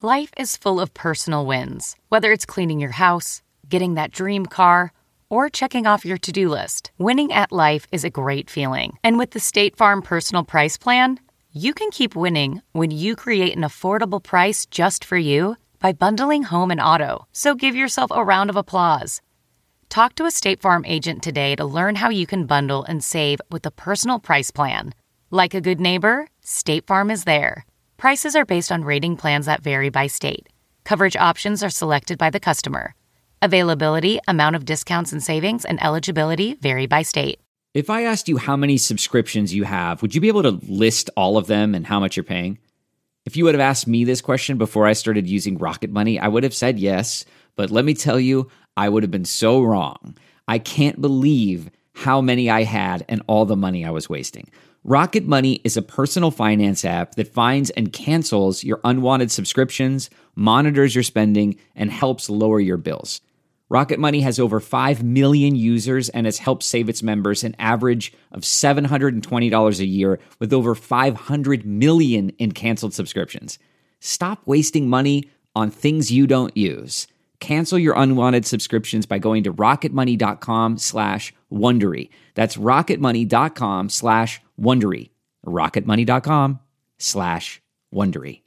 Life is full of personal wins, whether it's cleaning your house, getting that dream car, or checking off your to-do list. Winning at life is a great feeling. And with the State Farm Personal Price Plan, you can keep winning when you create an affordable price just for you by bundling home and auto. So give yourself a round of applause. Talk to a State Farm agent today to learn how you can bundle and save with the Personal Price Plan. Like a good neighbor, State Farm is there. Prices are based on rating plans that vary by state. Coverage options are selected by the customer. Availability, amount of discounts and savings, and eligibility vary by state. If I asked you how many subscriptions you have, would you be able to list all of them and how much you're paying? If you would have asked me this question before I started using Rocket Money, I would have said yes, but let me tell you, I would have been so wrong. I can't believe how many I had and all the money I was wasting. Rocket Money is a personal finance app that finds and cancels your unwanted subscriptions, monitors your spending, and helps lower your bills. Rocket Money has over 5 million users and has helped save its members an average of $720 a year with over 500 million in canceled subscriptions. Stop wasting money on things you don't use. Cancel your unwanted subscriptions by going to rocketmoney.com/Wondery. That's rocketmoney.com/Wondery. rocketmoney.com/Wondery.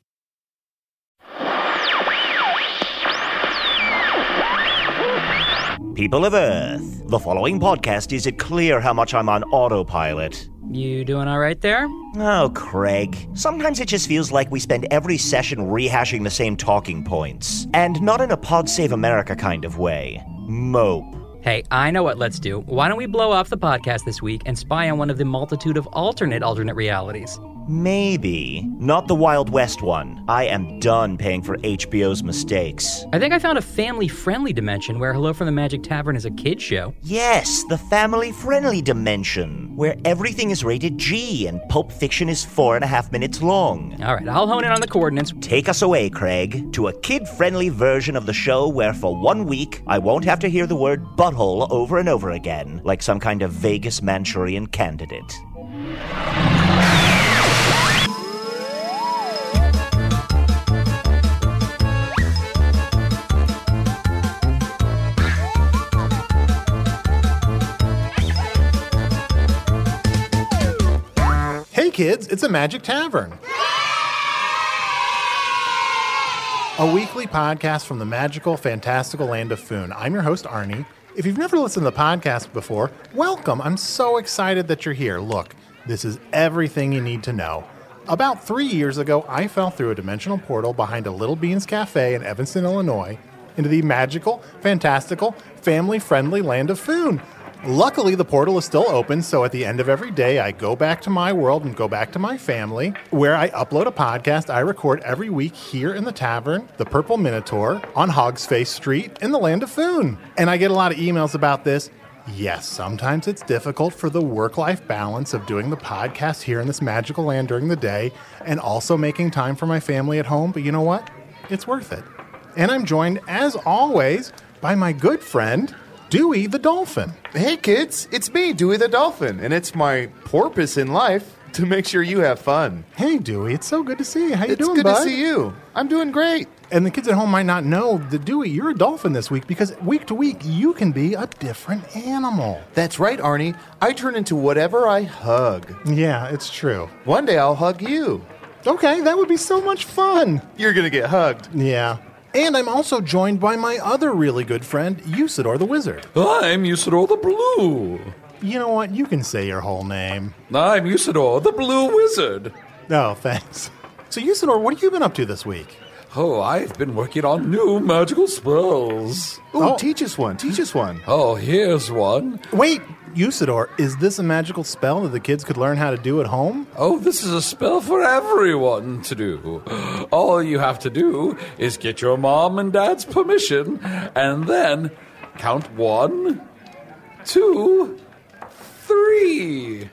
People of Earth, the following podcast is it clear how much I'm on autopilot. You doing all right there? Oh, Craig. Sometimes it just feels like we spend every session rehashing the same talking points. And not in a Pod Save America kind of way. Mope. Hey, I know what let's do. Why don't we blow off the podcast this week and spy on one of the multitude of alternate realities? Maybe. Not the Wild West one. I am done paying for HBO's mistakes. I think I found a family-friendly dimension where Hello from the Magic Tavern is a kid's show. Yes, the family-friendly dimension, where everything is rated G and Pulp Fiction is 4.5 minutes long. All right, I'll hone in on the coordinates. Take us away, Craig, to a kid-friendly version of the show where for 1 week I won't have to hear the word butthole over and over again, like some kind of Vegas Manchurian candidate. Hey kids, it's a Magic Tavern. A weekly podcast from the magical, fantastical land of Foon. I'm your host, Arnie. If you've never listened to the podcast before, welcome. I'm so excited that you're here. Look, this is everything you need to know. About 3 years ago, I fell through a dimensional portal behind a Little Beans Cafe in Evanston, Illinois, into the magical, fantastical, family-friendly land of Foon. Luckily, the portal is still open, so at the end of every day, I go back to my world and go back to my family, where I upload a podcast I record every week here in the tavern, the Purple Minotaur, on Hogs Face Street in the land of Foon. And I get a lot of emails about this. Yes, sometimes it's difficult for the work-life balance of doing the podcast here in this magical land during the day and also making time for my family at home, but you know what? It's worth it. And I'm joined, as always, by my good friend, Dewey the Dolphin. Hey kids, it's me, Dewey the Dolphin, and it's my purpose in life to make sure you have fun. Hey Dewey, it's so good to see you. How you doing, It's good bud? to see you. I'm doing great. And the kids at home might not know that, Dewey, you're a dolphin this week because week to week you can be a different animal. That's right, Arnie. I turn into whatever I hug. Yeah, it's true. One day I'll hug you. Okay, that would be so much fun. You're gonna get hugged. Yeah. And I'm also joined by my other really good friend, Usador the Wizard. I'm Usador the Blue. You know what? You can say your whole name. I'm Usador the Blue Wizard. Oh, thanks. So, Usador, what have you been up to this week? Oh, I've been working on new magical spells. Ooh, teach us one. Oh, here's one. Wait, Usador, is this a magical spell that the kids could learn how to do at home? Oh, this is a spell for everyone to do. All you have to do is get your mom and dad's permission, and then count 1, 2, 3.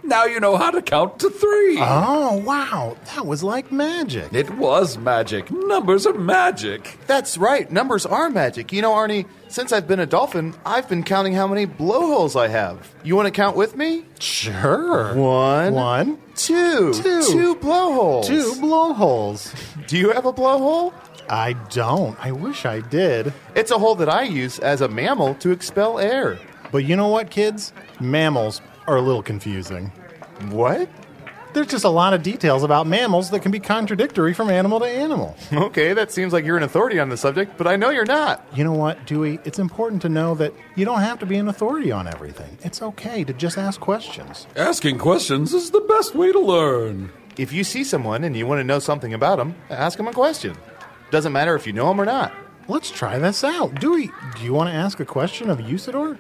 Now you know how to count to 3. Oh, wow. That was like magic. It was magic. Numbers are magic. That's right. Numbers are magic. You know, Arnie, since I've been a dolphin, I've been counting how many blowholes I have. You want to count with me? Sure. One, two. Two blowholes. 2 blowholes. Do you have a blowhole? I don't. I wish I did. It's a hole that I use as a mammal to expel air. But you know what, kids? Mammals are a little confusing. What? There's just a lot of details about mammals that can be contradictory from animal to animal. Okay, that seems like you're an authority on the subject, but I know you're not. You know what, Dewey? It's important to know that you don't have to be an authority on everything. It's okay to just ask questions. Asking questions is the best way to learn. If you see someone and you want to know something about them, ask them a question. Doesn't matter if you know them or not. Let's try this out. Dewey, do you want to ask a question of Usador?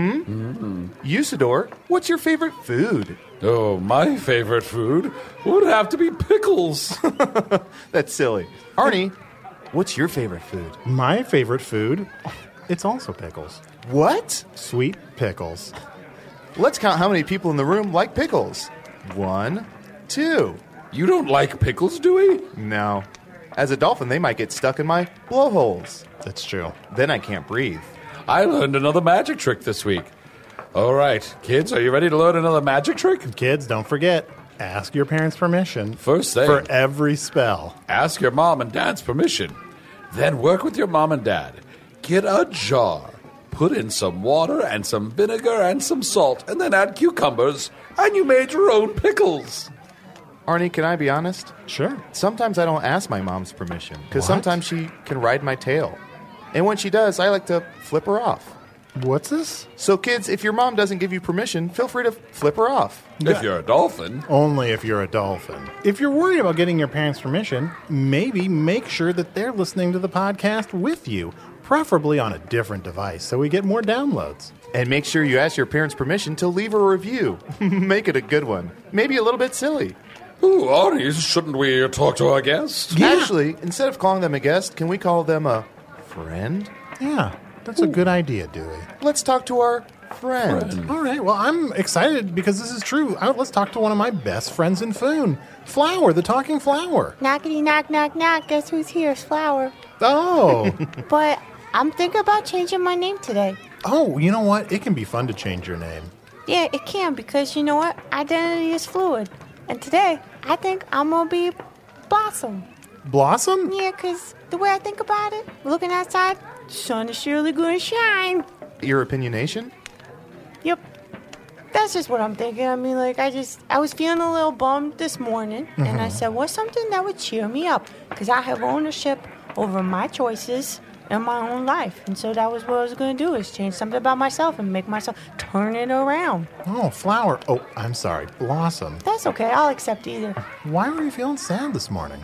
Usador, what's your favorite food? Oh, my favorite food would have to be pickles. That's silly. Arnie, what's your favorite food? My favorite food, it's also pickles. What? Sweet pickles. Let's count how many people in the room like pickles. 1, 2. You don't like pickles, Dewey? No. As a dolphin, they might get stuck in my blowholes. That's true. Then I can't breathe. I learned another magic trick this week. All right, kids, are you ready to learn another magic trick? Kids, don't forget, ask your parents' permission. First thing. For every spell. Ask your mom and dad's permission. Then work with your mom and dad. Get a jar. Put in some water and some vinegar and some salt, and then add cucumbers, and you made your own pickles. Arnie, can I be honest? Sure. Sometimes I don't ask my mom's permission, because What? sometimes she can ride my tail. And when she does, I like to flip her off. What's this? So kids, if your mom doesn't give you permission, feel free to flip her off. If you're a dolphin. Only if you're a dolphin. If you're worried about getting your parents' permission, maybe make sure that they're listening to the podcast with you, preferably on a different device, so we get more downloads. And make sure you ask your parents' permission to leave a review. Make it a good one. Maybe a little bit silly. Ooh, Arnie, shouldn't we talk to our guest? Yeah. Actually, instead of calling them a guest, can we call them a friend? Yeah, that's a good idea, Dewey. Let's talk to our friend. All right, well, I'm excited because this is true. Let's talk to one of my best friends in Foon, Flower, the talking flower. Knockity knock knock knock. Guess who's here? It's Flower. Oh, But I'm thinking about changing my name today. oh, you know what? It can be fun to change your name. Yeah, it can because you know what? Identity is fluid. And today, I think I'm gonna be Blossom. Blossom? Yeah, because the way I think about it, looking outside, sun is surely gonna shine. Your opinionation? Yep. That's just what I'm thinking. I mean, like, I was feeling a little bummed this morning, and I said, what's something that would cheer me up? Because I have ownership over my choices in my own life. And so that was what I was going to do, is change something about myself and make myself turn it around. Oh, Flower. Oh, I'm sorry, Blossom. That's okay. I'll accept either. Why were you feeling sad this morning?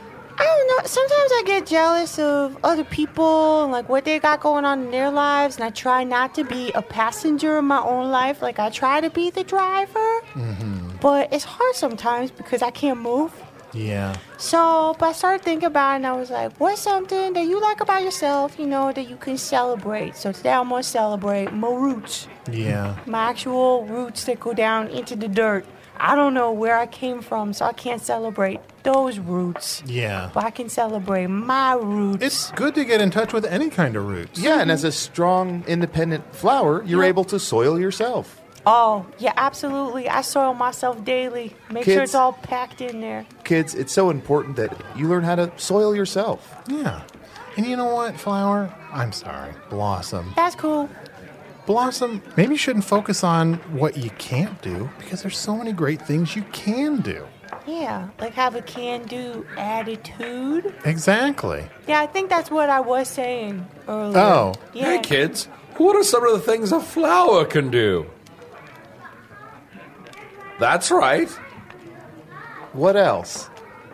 I don't know. Sometimes I get jealous of other people and like what they got going on in their lives, and I try not to be a passenger in my own life. Like I try to be the driver, but it's hard sometimes because I can't move. Yeah. So, but I started thinking about it, and I was like, what's something that you like about yourself, you know, that you can celebrate? So today I'm going to celebrate my roots, Yeah. my actual roots that go down into the dirt. I don't know where I came from, so I can't celebrate those roots. Yeah. But I can celebrate my roots. It's good to get in touch with any kind of roots. Yeah, and as a strong, independent flower, you're able to soil yourself. Oh, yeah, absolutely. I soil myself daily. Make sure Kids- it's all packed in there. Kids, it's so important that you learn how to soil yourself. Yeah. And you know what, Flower? I'm sorry, Blossom. That's cool. Blossom, maybe you shouldn't focus on what you can't do because there's so many great things you can do. Yeah, like have a can-do attitude. Exactly. Yeah, I think that's what I was saying earlier. Oh. Yeah. Hey, kids, what are some of the things a flower can do? That's right. What else?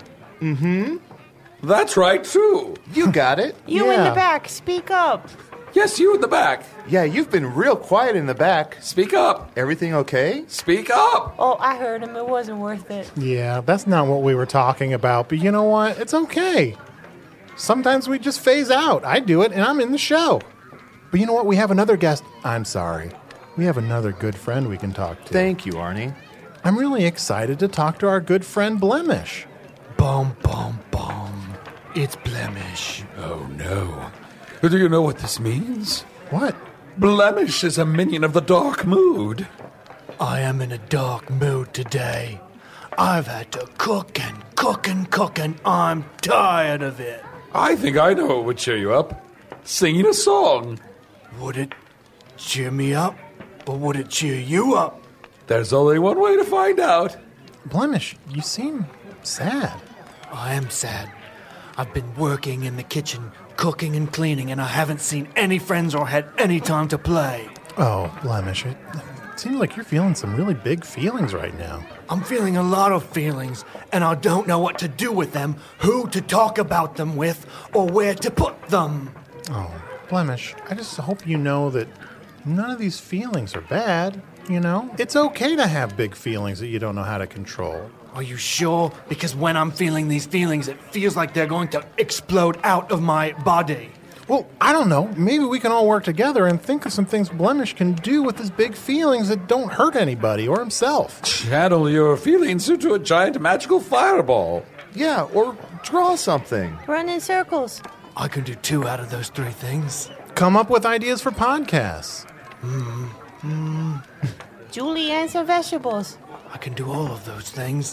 That's right, too. You got it. You in Yeah. the back, speak up. Yes, you in the back. Yeah, you've been real quiet in the back. Speak up. Everything okay? Speak up. Oh, I heard him. It wasn't worth it. Yeah, that's not what we were talking about, but you know what? It's okay. Sometimes we just phase out. I do it, and I'm in the show. But you know what? We have another guest. I'm sorry. We have another good friend we can talk to. Thank you, Arnie. I'm really excited to talk to our good friend Blemish. Bum, bum, bum. It's Blemish. Oh, no. Do you know what this means? What? Blemish is a minion of the Dark Mood. I am in a dark mood today. I've had to cook and cook and cook, and I'm tired of it. I think I know what would cheer you up. Singing a song. Would it cheer me up, or would it cheer you up? There's only one way to find out. Blemish, you seem sad. I am sad. I've been working in the kitchen, cooking and cleaning, and I haven't seen any friends or had any time to play. Oh, Blemish, it seems like you're feeling some really big feelings right now. I'm feeling a lot of feelings, and I don't know what to do with them, who to talk about them with, or where to put them. Oh, Blemish, I just hope you know that none of these feelings are bad, you know? It's okay to have big feelings that you don't know how to control. Are you sure? Because when I'm feeling these feelings, it feels like they're going to explode out of my body. Well, I don't know. Maybe we can all work together and think of some things Blemish can do with his big feelings that don't hurt anybody or himself. Channel your feelings into a giant magical fireball. Yeah, or draw something. Run in circles. I can do 2 out of those 3 things. Come up with ideas for podcasts. Julienne's and vegetables. I can do all of those things.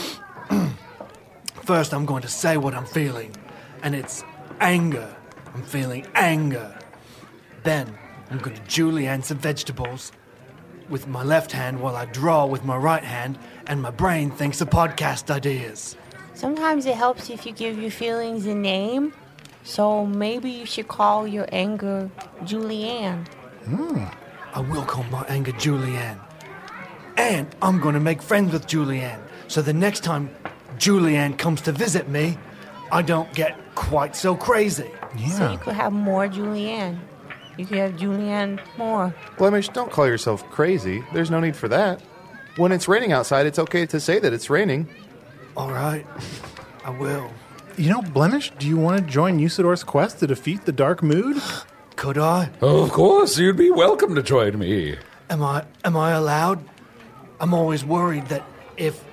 First, I'm going to say what I'm feeling, and it's anger. I'm feeling anger. Then, I'm going to julienne some vegetables with my left hand while I draw with my right hand, and my brain thinks of podcast ideas. Sometimes it helps if you give your feelings a name. So maybe you should call your anger Julianne. I will call my anger Julianne. And I'm going to make friends with Julianne, so the next time Julianne comes to visit me, I don't get quite so crazy. So you could have more Julianne. You could have Julianne more. Blemish, don't call yourself crazy. There's no need for that. When it's raining outside, it's okay to say that it's raining. All right, I will. You know, Blemish, do you want to join Usador's quest to defeat the Dark Mood? Could I? Of course, you'd be welcome to join me. Am I allowed? I'm always worried that if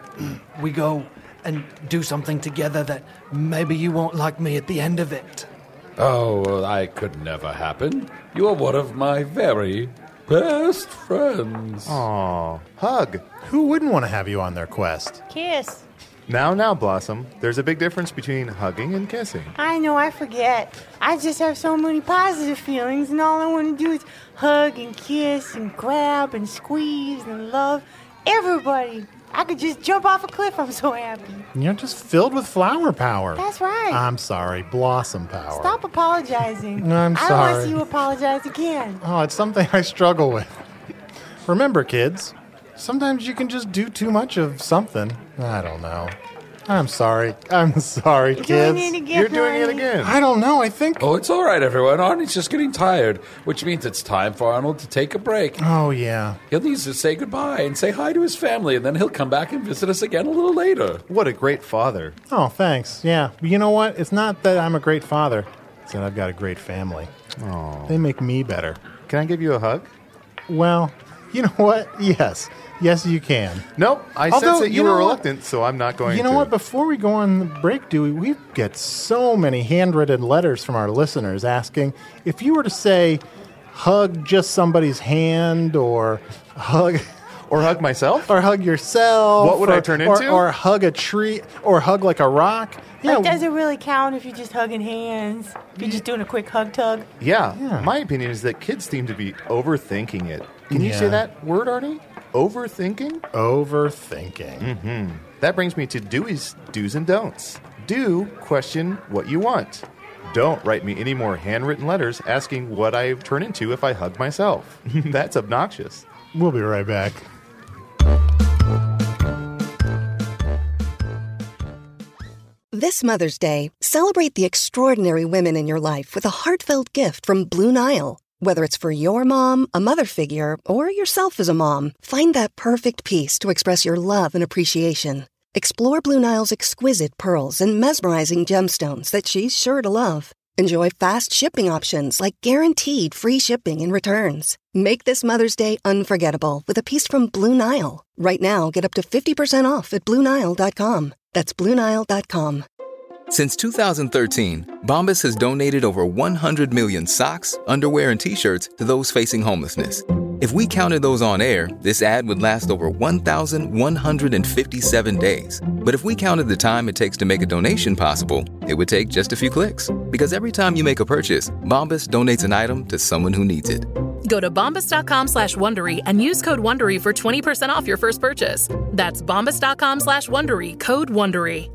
we go and do something together that maybe you won't like me at the end of it. Oh, well, that could never happen. You are one of my very best friends. Aw, hug. Who wouldn't want to have you on their quest? Kiss. Now, Blossom. There's a big difference between hugging and kissing. I know, I forget. I just have so many positive feelings, and all I want to do is hug and kiss and grab and squeeze and love everybody. I could just jump off a cliff. I'm so happy. You're just filled with flower power. That's right. I'm sorry, blossom power. Stop apologizing. I'm I don't want sorry. to see you apologize again. Oh, it's something I struggle with. Remember, kids, sometimes you can just do too much of something. I don't know. I'm sorry. I'm sorry, You're kids. doing it again, You're doing it honey. again. I don't know. I think... Oh, it's all right, everyone. Arnie's just getting tired, which means it's time for Arnold to take a break. Oh, yeah. He'll need to say goodbye and say hi to his family, and then he'll come back and visit us again a little later. What a great father. Oh, thanks. Yeah. But you know what? It's not that I'm a great father. It's that I've got a great family. Aw. They make me better. Can I give you a hug? Well, you know what? Yes. Yes, you can. Nope. I Although, sense that you you know were what? reluctant, so I'm not going to. You know what? Before we go on the break, Dewey, we get so many handwritten letters from our listeners asking if you were to say, hug just somebody's hand or hug... Or hug myself? Or hug yourself. What would I turn into? Or hug a tree. Or hug like a rock. Like, does it really count if you're just hugging hands? If you're just doing a quick hug tug? Yeah. Yeah. My opinion is that kids seem to be overthinking it. Can you say Yeah. that word, Arnie? Overthinking? Overthinking. That brings me to Dewey's do's and don'ts. Do question what you want. Don't write me any more handwritten letters asking what I turn into if I hug myself. That's obnoxious. We'll be right back. This Mother's Day, celebrate the extraordinary women in your life with a heartfelt gift from Blue Nile. Whether it's for your mom, a mother figure, or yourself as a mom, find that perfect piece to express your love and appreciation. Explore Blue Nile's exquisite pearls and mesmerizing gemstones that she's sure to love. Enjoy fast shipping options like guaranteed free shipping and returns. Make this Mother's Day unforgettable with a piece from Blue Nile. Right now, get up to 50% off at BlueNile.com. That's BlueNile.com. Since 2013, Bombas has donated over 100 million socks, underwear, and T-shirts to those facing homelessness. If we counted those on air, this ad would last over 1,157 days. But if we counted the time it takes to make a donation possible, it would take just a few clicks. Because every time you make a purchase, Bombas donates an item to someone who needs it. Go to bombas.com/Wondery and use code Wondery for 20% off your first purchase. That's bombas.com/Wondery, code Wondery.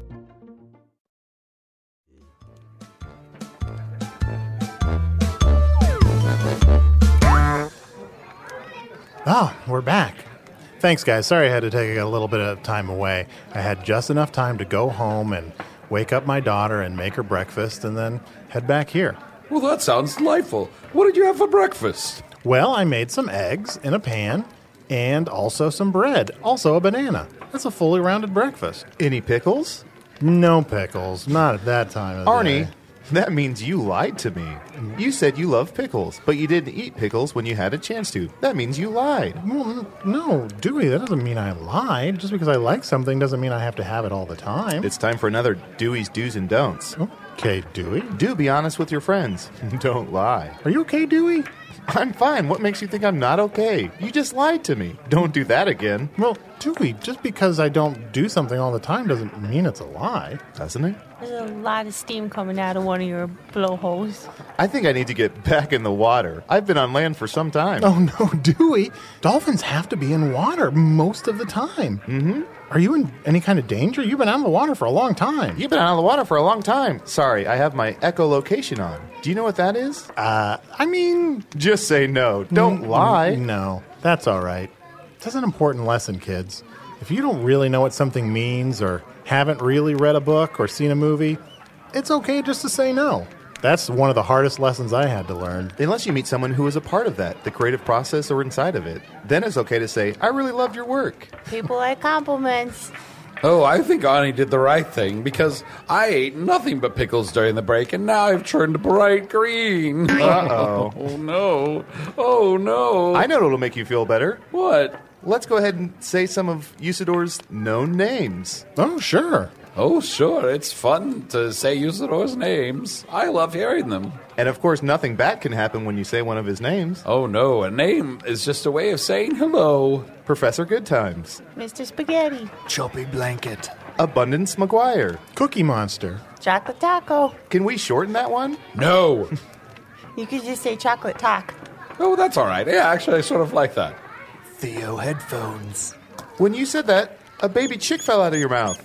Oh, we're back. Thanks, guys. Sorry I had to take a little bit of time away. I had just enough time to go home and wake up my daughter and make her breakfast and then head back here. Well, that sounds delightful. What did you have for breakfast? Well, I made some eggs in a pan and also some bread, also a banana. That's a fully rounded breakfast. Any pickles? No pickles, not at that time of the Arnie, day. that means you lied to me. You said you love pickles, but you didn't eat pickles when you had a chance to. That means you lied. Well, no, Dewey, that doesn't mean I lied. Just because I like something doesn't mean I have to have it all the time. It's time for another Dewey's Do's and Don'ts. Okay, Dewey. Do be honest with your friends. Don't lie. Are you okay, Dewey? I'm fine. What makes you think I'm not okay? You just lied to me. Don't do that again. Well, Dewey, just because I don't do something all the time doesn't mean it's a lie. Doesn't it? There's a lot of steam coming out of one of your blowholes. I think I need to get back in the water. I've been on land for some time. Oh, no, Dewey. Dolphins have to be in water most of the time. Mm-hmm. Are you in any kind of danger? You've been out of the water for a long time. You've been out of the water for a long time. Sorry, I have my echolocation on. Do you know what that is? I mean... Just say no. Don't lie. No, that's all right. That's an important lesson, kids. If you don't really know what something means or haven't really read a book or seen a movie, it's okay just to say no. That's one of the hardest lessons I had to learn. Unless you meet someone who is a part of that, the creative process or inside of it. Then it's okay to say, I really loved your work. People like compliments. Oh, I think Arnie did the right thing because I ate nothing but pickles during the break and now I've turned bright green. Uh-oh. Oh, no. Oh, no. I know what'll make you feel better. What? Let's go ahead and say some of Usador's known names. Oh, sure. Oh, sure. It's fun to say Usador's names. I love hearing them. And of course, nothing bad can happen when you say one of his names. Oh, no. A name is just a way of saying hello. Professor Goodtimes. Mr. Spaghetti. Choppy Blanket. Abundance McGuire. Cookie Monster. Chocolate Taco. Can we shorten that one? No. You could just say Chocolate Talk. Oh, that's all right. Yeah, actually, I sort of like that. Theo Headphones. When you said that, a baby chick fell out of your mouth.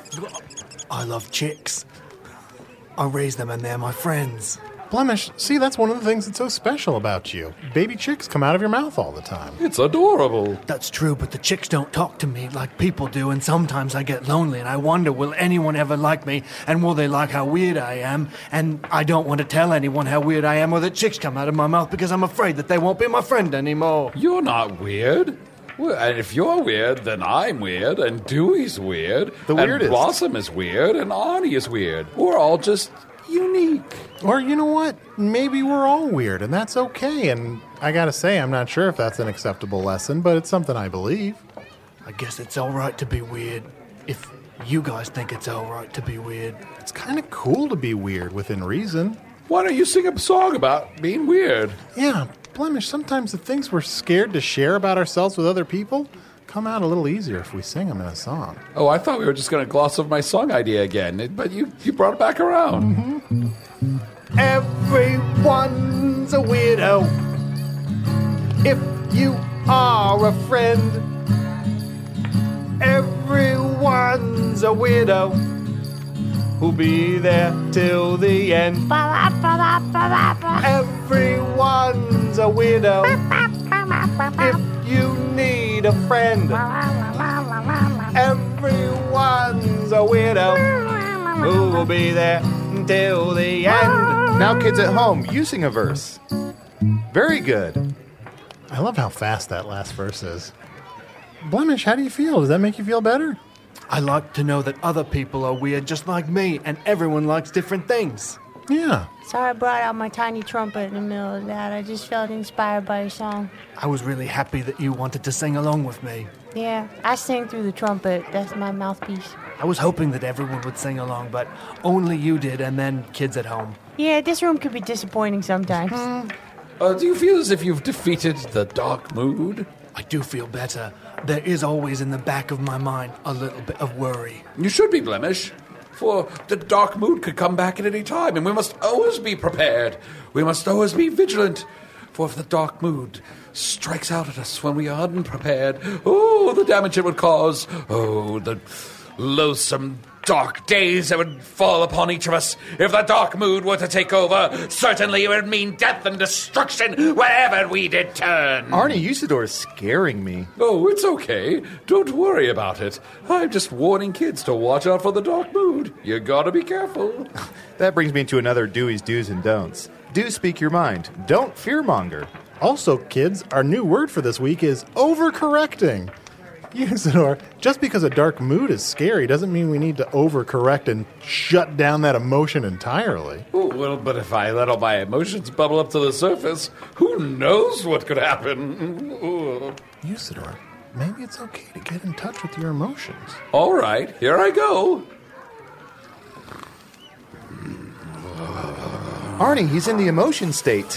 I love chicks. I raise them and they're my friends. Blemish, see, that's one of the things that's so special about you. Baby chicks come out of your mouth all the time. It's adorable. That's true, but the chicks don't talk to me like people do, and sometimes I get lonely and I wonder, will anyone ever like me, and will they like how weird I am? And I don't want to tell anyone how weird I am or that chicks come out of my mouth because I'm afraid that they won't be my friend anymore. You're not weird. Well, and if you're weird, then I'm weird, and Dewey's weird, the weirdest. And Blossom is weird, and Arnie is weird. We're all just unique. Or you know what? Maybe we're all weird, and that's okay. And I gotta say, I'm not sure if that's an acceptable lesson, but it's something I believe. I guess it's all right to be weird. If you guys think it's all right to be weird. It's kind of cool to be weird within reason. Why don't you sing a song about being weird? Yeah, Blemish, sometimes the things we're scared to share about ourselves with other people come out a little easier if we sing them in a song. Oh, I thought we were just going to gloss over my song idea again, but you brought it back around. Mm-hmm. Everyone's a weirdo. If you are a friend, everyone's a weirdo. Who'll be there till the end. Everyone's a weirdo. If you need a friend, everyone's a weirdo. Who will be there till the end. Now, kids at home, you sing a verse. Very good. I love how fast that last verse is. Blemish, how do you feel? Does that make you feel better? I like to know that other people are weird just like me, and everyone likes different things. Yeah. Sorry I brought out my tiny trumpet in the middle of that. I just felt inspired by your song. I was really happy that you wanted to sing along with me. Yeah, I sing through the trumpet. That's my mouthpiece. I was hoping that everyone would sing along, but only you did, and then kids at home. Yeah, this room could be disappointing sometimes. Do you feel as if you've defeated the dark mood? I do feel better. There is always in the back of my mind a little bit of worry. You should be, Blemish, for the dark mood could come back at any time, and we must always be prepared. We must always be vigilant, for if the dark mood strikes out at us when we are unprepared, oh, the damage it would cause, oh, the loathsome dark days that would fall upon each of us. If the dark mood were to take over, certainly it would mean death and destruction wherever we did turn. Arnie Usador is scaring me. Oh, it's okay. Don't worry about it. I'm just warning kids to watch out for the dark mood. You gotta be careful. That brings me to another Dewey's do's and don'ts. Do speak your mind. Don't fearmonger. Also, kids, our new word for this week is overcorrecting. Usador, just because a dark mood is scary doesn't mean we need to overcorrect and shut down that emotion entirely. Oh, well, but if I let all my emotions bubble up to the surface, who knows what could happen? Usador, maybe it's okay to get in touch with your emotions. All right, here I go. Arnie, he's in the emotion state.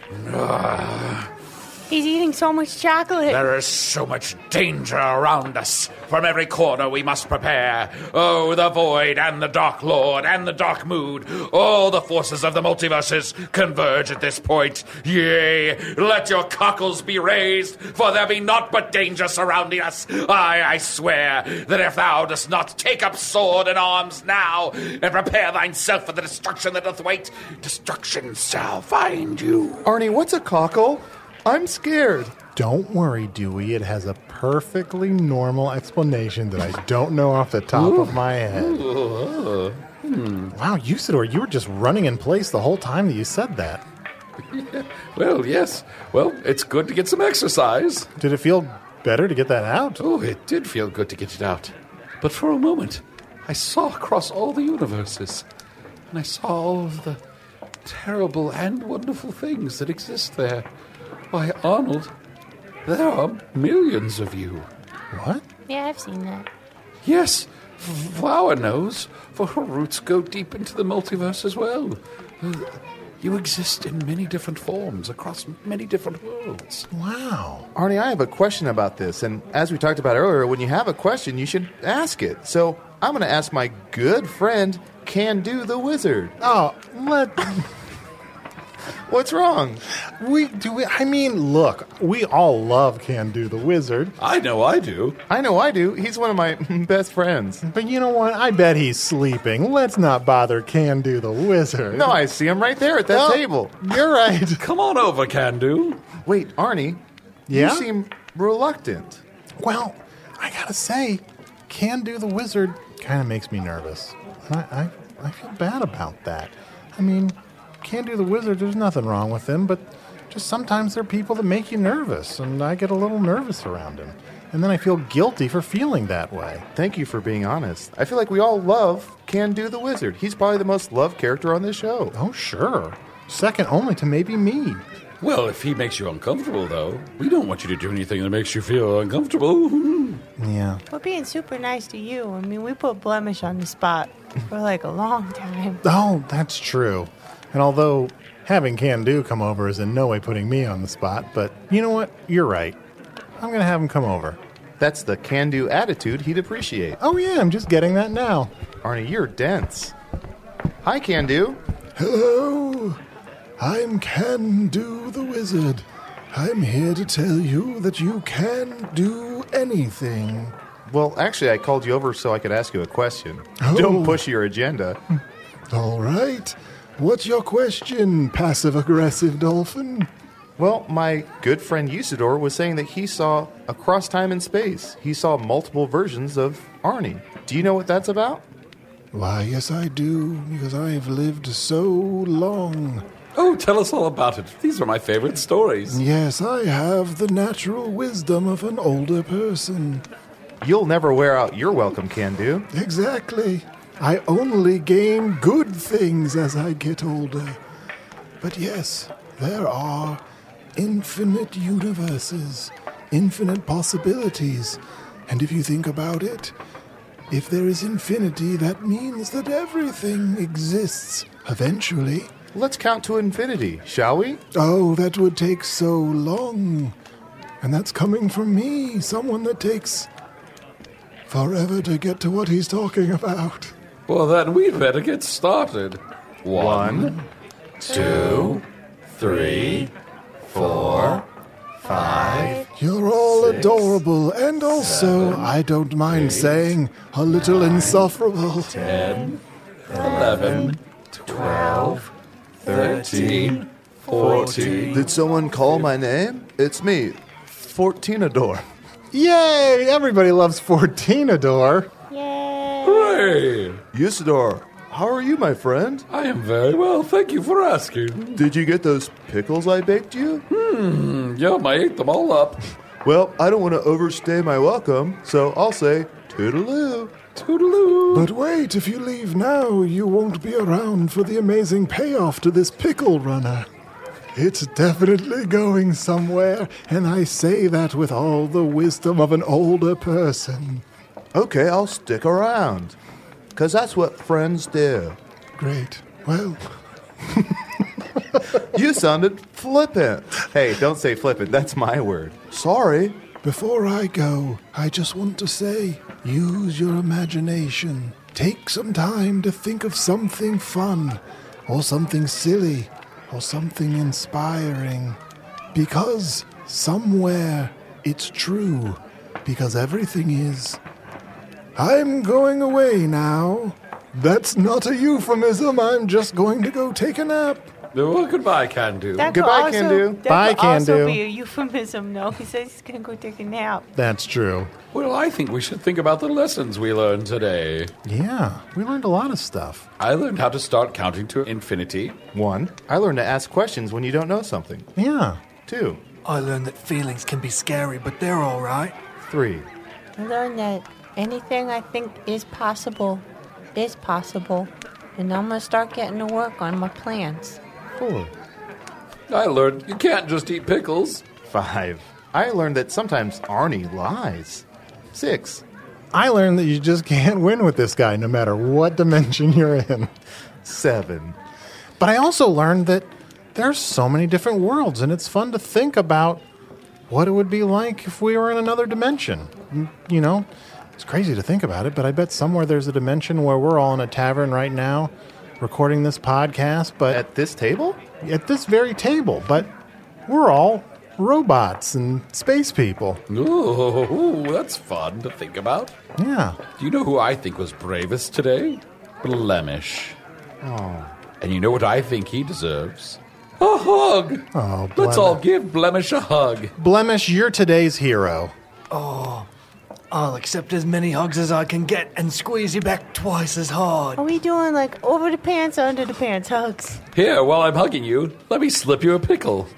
He's eating so much chocolate. There is so much danger around us. From every corner we must prepare. Oh, the void and the dark lord and the dark mood. All the forces of the multiverses converge at this point. Yea, let your cockles be raised, for there be naught but danger surrounding us. I swear that if thou dost not take up sword and arms now, and prepare thyself for the destruction that doth wait, destruction shall find you. Arnie, what's a cockle? I'm scared. Don't worry, Dewey. It has a perfectly normal explanation that I don't know off the top of my head. Wow, Usador, you were just running in place the whole time that you said that. Well, yes. Well, it's good to get some exercise. Did it feel better to get that out? Oh, it did feel good to get it out. But for a moment, I saw across all the universes, and I saw all of the terrible and wonderful things that exist there. Why, Arnold, there are millions of you. What? Yeah, I've seen that. Yes, Flower knows, for her roots go deep into the multiverse as well. You exist in many different forms across many different worlds. Wow. Arnie, I have a question about this, and as we talked about earlier, when you have a question, you should ask it. So I'm going to ask my good friend, Can-Do the Wizard. Oh, What's wrong? I mean, look, we all love Can-Do the Wizard. I know I do. I know I do. He's one of my best friends. But you know what? I bet he's sleeping. Let's not bother Can-Do the Wizard. No, I see him right there at that table. You're right. Come on over, Can-Do. Wait, Arnie. Yeah? You seem reluctant. Well, I gotta say, Can-Do the Wizard kind of makes me nervous. And I feel bad about that. I mean, Can-Do the Wizard, there's nothing wrong with him, but just sometimes there are people that make you nervous, and I get a little nervous around him. And then I feel guilty for feeling that way. Thank you for being honest. I feel like we all love Can-Do the Wizard. He's probably the most loved character on this show. Oh, sure. Second only to maybe me. Well, if he makes you uncomfortable, though, we don't want you to do anything that makes you feel uncomfortable. Yeah. We're being super nice to you. I mean, we put Blemish on the spot for like a long time. Oh, that's true. And although having Can-Do come over is in no way putting me on the spot, but you know what? You're right. I'm going to have him come over. That's the can-do attitude he'd appreciate. Oh, yeah, I'm just getting that now. Arnie, you're dense. Hi, Can-Do. Hello. I'm Can-Do the Wizard. I'm here to tell you that you can do anything. Well, actually, I called you over so I could ask you a question. Oh. Don't push your agenda. All right. What's your question, passive-aggressive dolphin? Well, my good friend Usador was saying that he saw across time and space. He saw multiple versions of Arnie. Do you know what that's about? Why, yes, I do, because I've lived so long. Oh, tell us all about it. These are my favorite stories. Yes, I have the natural wisdom of an older person. You'll never wear out your welcome, Can-Do. Exactly. I only gain good things as I get older. But yes, there are infinite universes, infinite possibilities. And if you think about it, if there is infinity, that means that everything exists eventually. Let's count to infinity, shall we? Oh, that would take so long. And that's coming from me, someone that takes forever to get to what he's talking about. Well, then we'd better get started. 1, 2, 3, 4, 5. You're all adorable, and also, I don't mind saying, a little insufferable. 10, 11, 12, 13, 14. Did someone call my name? It's me, Fortinador. Yay! Everybody loves Fortinador. Hooray! Usador, how are you, my friend? I am very well, thank you for asking. Did you get those pickles I baked you? Yum, I ate them all up. Well, I don't want to overstay my welcome, so I'll say toodaloo. Toodaloo. But wait, if you leave now, you won't be around for the amazing payoff to this pickle runner. It's definitely going somewhere, and I say that with all the wisdom of an older person. Okay, I'll stick around, 'cause that's what friends do. Great. Well, You sounded flippant. Hey, don't say flippant. That's my word. Sorry. before I go, I just want to say, use your imagination. Take some time to think of something fun, or something silly, or something inspiring. Because somewhere it's true. Because everything is. I'm going away now. That's not a euphemism. I'm just going to go take a nap. Well, goodbye, Can-Do. That Goodbye, could also, Can-Do. That Bye, could also Can-Do. be a euphemism, no? He says he's going to go take a nap. That's true. Well, I think we should think about the lessons we learned today. Yeah, we learned a lot of stuff. I learned how to start counting to infinity. 1, I learned to ask questions when you don't know something. Yeah. 2, I learned that feelings can be scary, but they're all right. 3, I learned that anything I think is possible. And I'm going to start getting to work on my plans. 4, I learned you can't just eat pickles. 5. I learned that sometimes Arnie lies. 6, I learned that you just can't win with this guy no matter what dimension you're in. 7. But I also learned that there's so many different worlds, and it's fun to think about what it would be like if we were in another dimension. You know, it's crazy to think about it, but I bet somewhere there's a dimension where we're all in a tavern right now recording this podcast, but At this table? at this very table, but we're all robots and space people. Ooh, that's fun to think about. Yeah. Do you know who I think was bravest today? Blemish. Oh. And you know what I think he deserves? A hug. Oh, Let's all give Blemish a hug. Blemish, you're today's hero. I'll accept as many hugs as I can get and squeeze you back twice as hard. Are we doing like over the pants or under the pants hugs? Here, while I'm hugging you, let me slip you a pickle.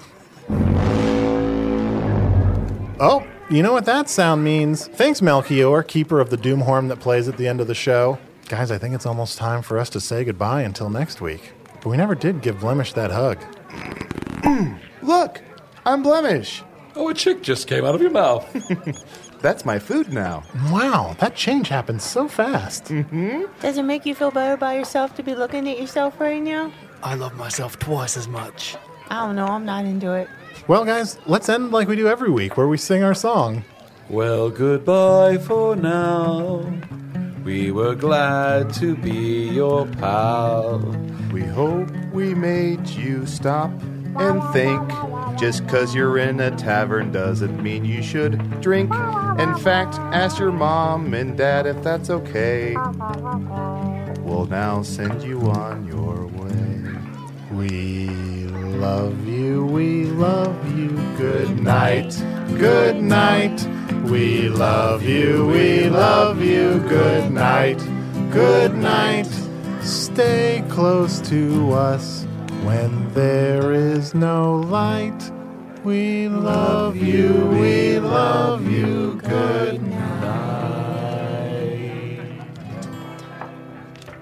Oh, you know what that sound means. Thanks, Melchior, keeper of the Doomhorn that plays at the end of the show. Guys, I think it's almost time for us to say goodbye until next week. But we never did give Blemish that hug. Look, I'm Blemish. Oh, a chick just came out of your mouth. That's my food now. Wow, that change happened so fast. Does it make you feel better about yourself to be looking at yourself right now? I love myself twice as much. I don't know. I'm not into it. Well, guys, let's end like we do every week, where we sing our song. Well, goodbye for now. We were glad to be your pal. We hope we made you stop and think. Just 'cause you're in a tavern doesn't mean you should drink. In fact, ask your mom and dad if that's okay. We'll now send you on your way. We love you, good night, good night. We love you, good night, good night. Stay close to us when there is no light. We love you, good night.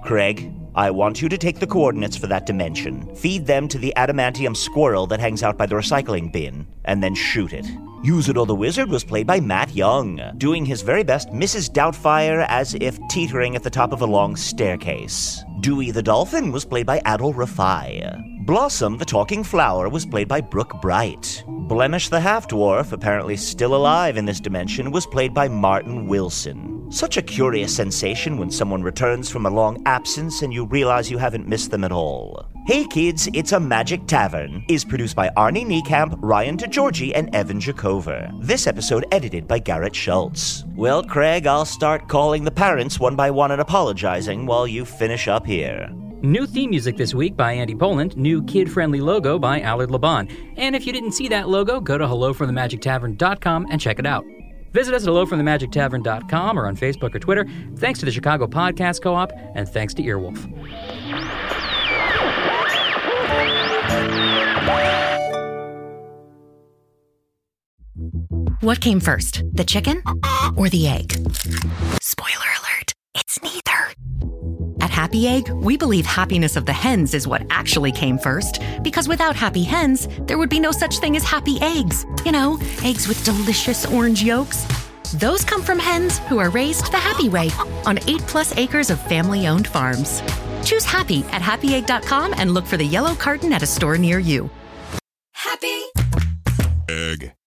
Craig, I want you to take the coordinates for that dimension, feed them to the adamantium squirrel that hangs out by the recycling bin, and then shoot it. Usador the Wizard was played by Matt Young, doing his very best Mrs. Doubtfire as if teetering at the top of a long staircase. Dewey the Dolphin was played by Adol Rafai. Blossom the Talking Flower was played by Brooke Bright. Blemish the Half-Dwarf, apparently still alive in this dimension, was played by Martin Wilson. Such a curious sensation when someone returns from a long absence and you realize you haven't missed them at all. Hey Kids, It's a Magic Tavern is produced by Arnie Niekamp, Ryan DeGiorgi, and Evan Jacover. This episode edited by Garrett Schultz. Well, Craig, I'll start calling the parents one by one and apologizing while you finish up here. New theme music this week by Andy Poland. New kid-friendly logo by Allard Laban. And if you didn't see that logo, go to hellofromthemagictavern.com and check it out. Visit us at hellofromthemagictavern.com or on Facebook or Twitter. Thanks to the Chicago Podcast Co-op, and thanks to Earwolf. What came first, the chicken or the egg? Spoiler alert, it's neither. At Happy Egg, we believe happiness of the hens is what actually came first, because without happy hens, there would be no such thing as happy eggs. You know, eggs with delicious orange yolks. Those come from hens who are raised the happy way on 8+ acres of family-owned farms. Choose happy at happyegg.com and look for the yellow carton at a store near you. Happy Egg.